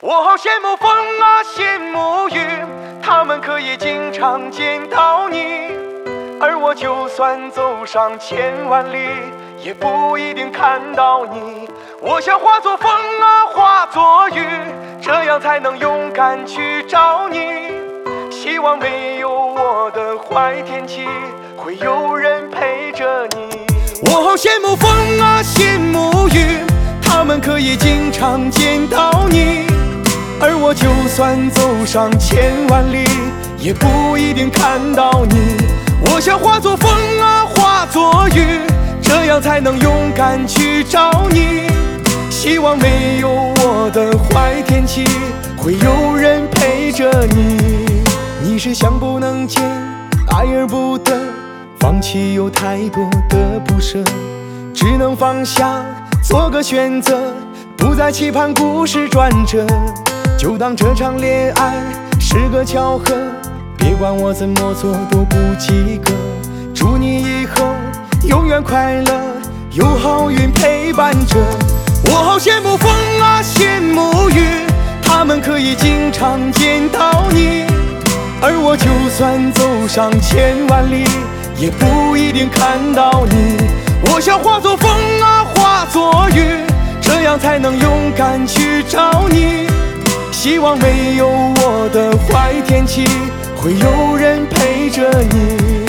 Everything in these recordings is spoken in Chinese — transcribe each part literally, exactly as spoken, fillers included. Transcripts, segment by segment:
我好羡慕风啊，羡慕雨，他们可以经常见到你，而我就算走上千万里，也不一定看到你。我想化作风啊，化作雨，这样才能勇敢去找你。希望没有我的坏天气，会有人陪着你。我好羡慕风啊，羡慕雨，他们可以经常见到你，而我就算走上千万里，也不一定看到你。我想化作风啊，化作雨，这样才能勇敢去找你。希望没有我的坏天气，会有人陪着你。你是想不能见，爱而不得，放弃有太多的不舍，只能放下，做个选择，不再期盼故事转折。就当这场恋爱是个巧合，别管我怎么做都不及格。祝你以后永远快乐，有好运陪伴着。我好羡慕风啊，羡慕雨，他们可以经常见到你，而我就算走上千万里，也不一定看到你。我想化作风啊，化作雨，这样才能勇敢去找你。希望没有我的坏天气，会有人陪着你。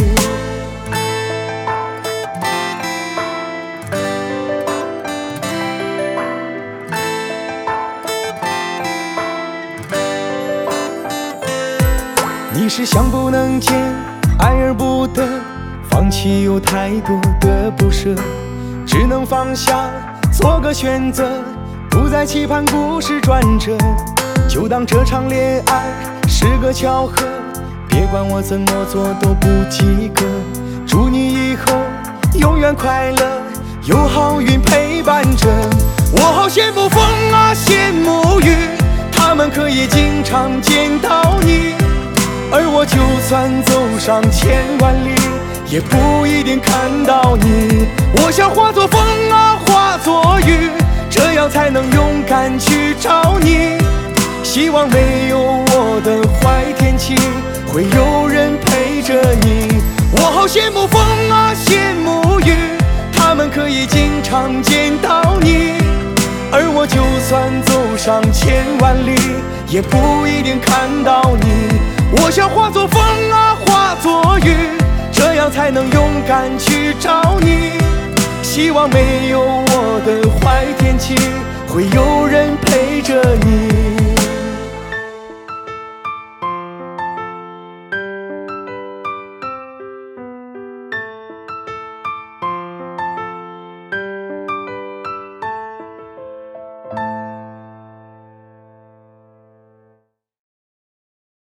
你是想不能见，爱而不得，放弃有太多的不舍，只能放下，做个选择，不再期盼故事转折。就当这场恋爱是个巧合，别管我怎么做都不及格。祝你以后永远快乐，有好运陪伴着。我好羡慕风啊，羡慕雨，他们可以经常见到你，而我就算走上千万里，也不一定看到你。我想化作风啊，化作雨，这样才能勇敢去找你。希望没有我的坏天气，会有人陪着你。我好羡慕风啊，羡慕雨，他们可以经常见到你，而我就算走上千万里，也不一定看到你。我想化作风啊，化作雨，这样才能勇敢去找你。希望没有我的坏天气，会有人陪着你。